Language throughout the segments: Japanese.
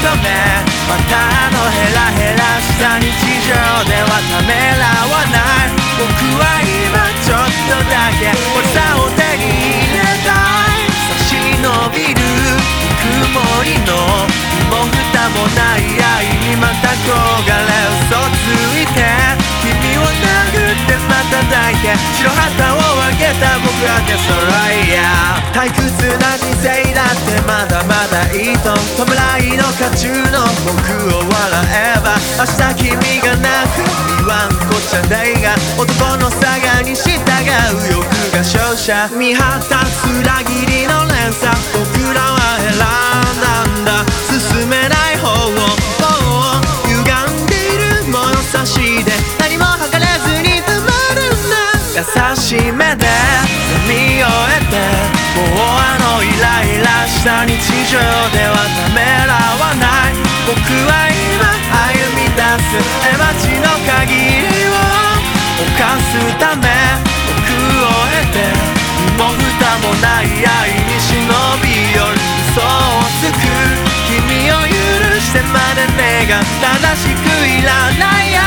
めまたヘラヘラした日常ではためらわない。僕は今ちょっとだけ俺さを手に入れたい。差し伸びる曇りの身も蓋もない愛にまた焦がれ嘘ついて君を殴ってまた抱いて白旗を上げた僕は出揃いや退屈な人生だってまだまだいいと弔いの渦中の僕を笑えば明日君が泣く言わんこっちゃないが男のさがに従う欲が勝者見果たす裏切りの連鎖僕らは選んだんだ進めない方をもう歪んでいる物差しで何も測れずにたまるんだ優しい目で見終えてもうイライラした日常ではためらわない僕は今歩み出す過ちの限りを犯すため僕を得て身も蓋もない愛に忍び寄る嘘をつく君を許してまで願う正しくいらないや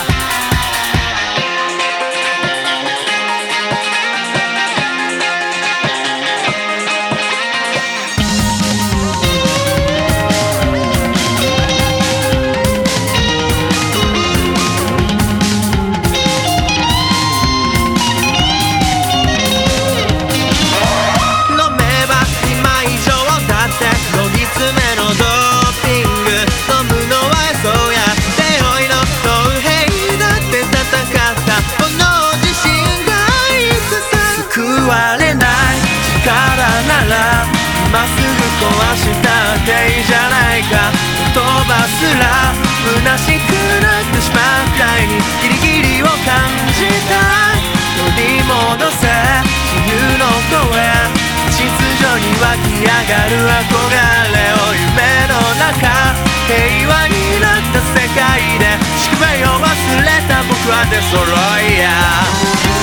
まっすぐ壊したっていいじゃないか言葉すら虚しくなってしまったいにギリギリを感じたい取り戻せ自由の声秩序に湧き上がる憧れを夢の中平和になった世界で宿命を忘れた僕は出揃いや